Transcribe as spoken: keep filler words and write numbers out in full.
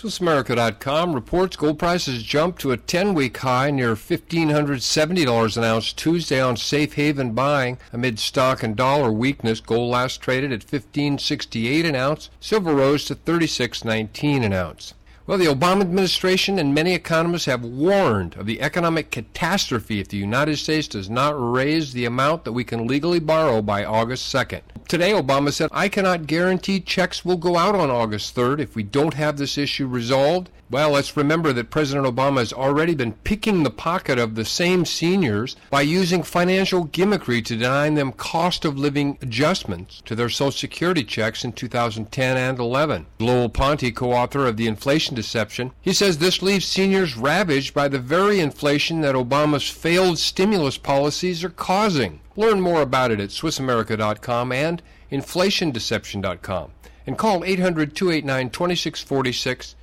Swiss America dot com reports gold prices jumped to a ten-week high near one thousand five hundred seventy dollars an ounce Tuesday on safe haven buying amid stock and dollar weakness. Gold last traded at fifteen sixty-eight an ounce. Silver rose to thirty-six nineteen an ounce. Well, the Obama administration and many economists have warned of the economic catastrophe if the United States does not raise the amount that we can legally borrow by August second. Today, Obama said, I cannot guarantee checks will go out on August third if we don't have this issue resolved. Well, let's remember that President Obama has already been picking the pocket of the same seniors by using financial gimmickry to deny them cost of living adjustments to their Social Security checks in two thousand ten and eleven. Lowell Ponte, co-author of The Inflation Deception, he says this leaves seniors ravaged by the very inflation that Obama's failed stimulus policies are causing. Learn more about it at Swiss America dot com and inflation deception dot com and call eight hundred, two eight nine, two six four six